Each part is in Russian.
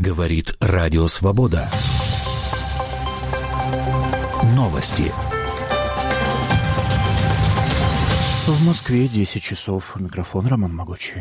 Говорит Радио Свобода. Новости. В Москве 10 часов. Микрофон Роман Могучий.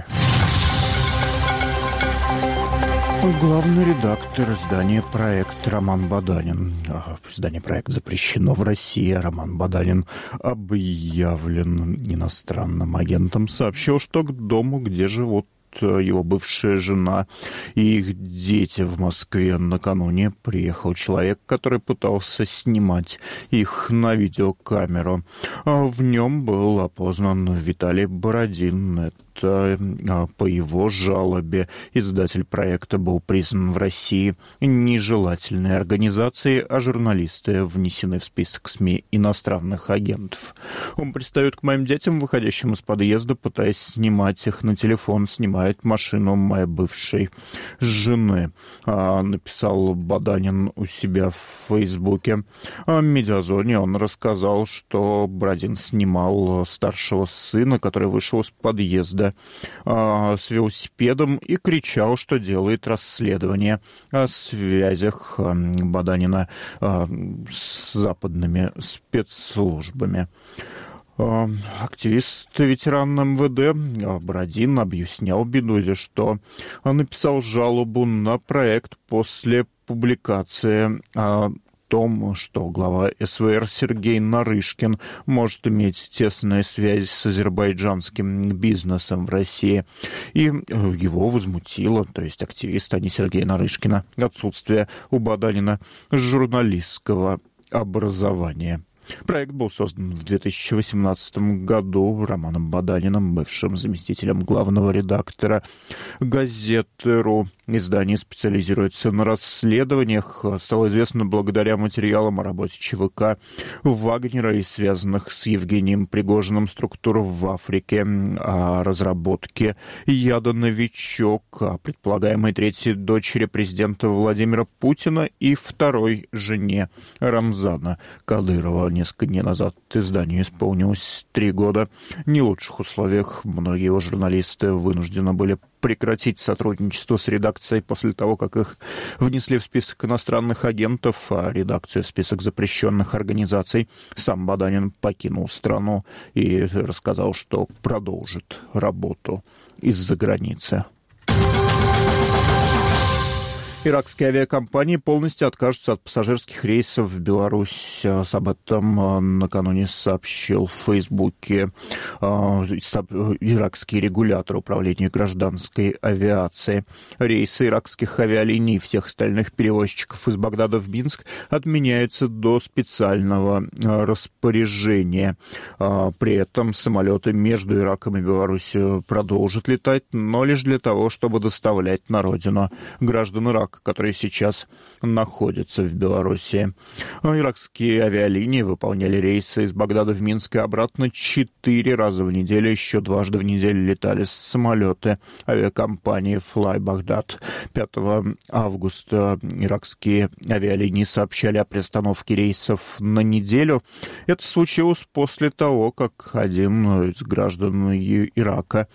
Главный редактор издания «Проект» Роман Баданин. Издание «Проект» запрещено в России. Роман Баданин объявлен иностранным агентом. Сообщил, что к дому, где живут его бывшая жена и их дети в Москве, накануне приехал человек, который пытался снимать их на видеокамеру. В нем был опознан Виталий Бородин. По его жалобе издатель «Проекта» был признан в России нежелательной организацией, а журналисты внесены в список СМИ иностранных агентов. Он пристает к моим детям, выходящим из подъезда, пытаясь снимать их на телефон, снимает машину моей бывшей жены, написал Баданин у себя в Фейсбуке. В Медиазоне он рассказал, что Бородин снимал старшего сына, который вышел из подъезда с велосипедом и кричал, что делает расследование о связях Баданина с западными спецслужбами. Активист, ветеран МВД Бородин объяснял «Медузе», что написал жалобу на проект после публикации том, что глава СВР Сергей Нарышкин может иметь тесные связи с азербайджанским бизнесом в России. И его возмутило, то есть активиста, а не Сергея Нарышкина, отсутствие у Баданина журналистского образования. Проект был создан в 2018 году Романом Баданиным, бывшим заместителем главного редактора газеты.ру. Издание специализируется на расследованиях. Стало известно благодаря материалам о работе ЧВК Вагнера и связанных с Евгением Пригожиным структур в Африке, о разработке яда «Новичок», о предполагаемой третьей дочери президента Владимира Путина и второй жене Рамзана Кадырова. Несколько дней назад изданию исполнилось 3 года. В не лучших условиях многие его журналисты вынуждены были прекратить сотрудничество с редакцией после того, как их внесли в список иностранных агентов, а редакцию в список запрещенных организаций. Сам Баданин покинул страну и рассказал, что продолжит работу из-за границы. Иракские авиакомпании полностью откажутся от пассажирских рейсов в Беларусь. Об этом накануне сообщил в Фейсбуке иракский регулятор управления гражданской авиации. Рейсы иракских авиалиний и всех остальных перевозчиков из Багдада в Минск отменяются до специального распоряжения. При этом самолеты между Ираком и Беларусью продолжат летать, но лишь для того, чтобы доставлять на родину граждан Ирака, которые сейчас находятся в Беларуси. Иракские авиалинии выполняли рейсы из Багдада в Минск и обратно 4 раза в неделю. Еще дважды в неделю летали самолеты авиакомпании Fly Baghdad. 5 августа иракские авиалинии сообщали о приостановке рейсов на неделю. Это случилось после того, как один из граждан Ирака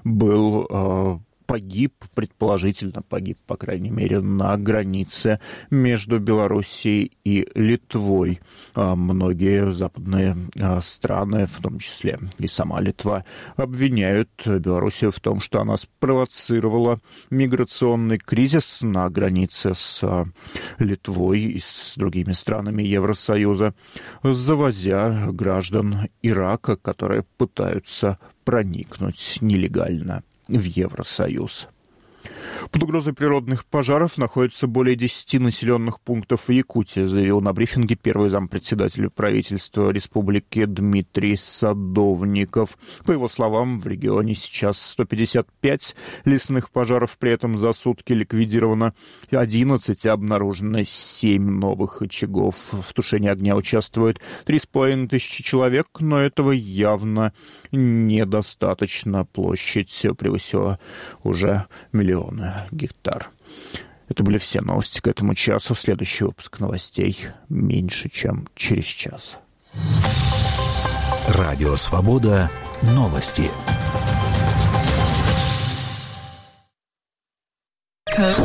погиб, предположительно погиб, по крайней мере, на границе между Белоруссией и Литвой. Многие западные страны, в том числе и сама Литва, обвиняют Белоруссию в том, что она спровоцировала миграционный кризис на границе с Литвой и с другими странами Евросоюза, завозя граждан Ирака, которые пытаются проникнуть нелегально в Евросоюз. Под угрозой природных пожаров находится более 10 населенных пунктов в Якутии, заявил на брифинге первый зампредседателя правительства республики Дмитрий Садовников. По его словам, в регионе сейчас 155 лесных пожаров, при этом за сутки ликвидировано 11, обнаружено 7 новых очагов. В тушении огня участвует 3500 человек, но этого явно недостаточно. Площадь превысила уже миллионы гектар. Это были все новости к этому часу. Следующий выпуск новостей меньше, чем через час. Радио Свобода. Новости.